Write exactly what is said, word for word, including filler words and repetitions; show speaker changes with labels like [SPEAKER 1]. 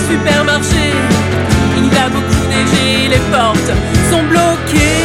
[SPEAKER 1] supermarché. Il a beaucoup neigé, les portes sont bloquées.